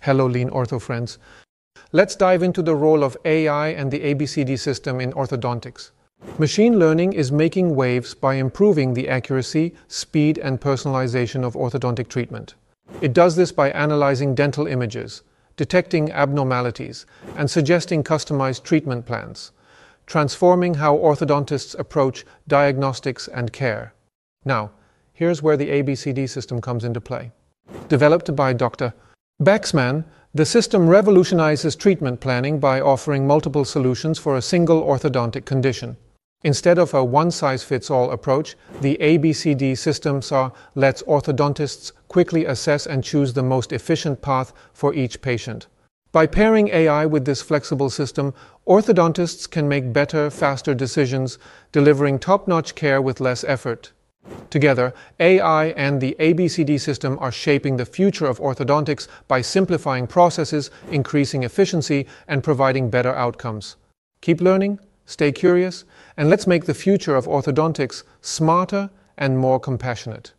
Hello, Lean Ortho friends. Let's dive into the role of AI and the ABCD system in orthodontics. Machine learning is making waves by improving the accuracy, speed, and personalization of orthodontic treatment. It does this by analyzing dental images, detecting abnormalities, and suggesting customized treatment plans, transforming how orthodontists approach diagnostics and care. Now, here's where the ABCD system comes into play. Developed by Dr. Baxman, the system revolutionizes treatment planning by offering multiple solutions for a single orthodontic condition. Instead of a one-size-fits-all approach, the ABCD system lets orthodontists quickly assess and choose the most efficient path for each patient. By pairing AI with this flexible system, orthodontists can make better, faster decisions, delivering top-notch care with less effort. Together, AI and the ABCD system are shaping the future of orthodontics by simplifying processes, increasing efficiency, and providing better outcomes. Keep learning, stay curious, and let's make the future of orthodontics smarter and more compassionate.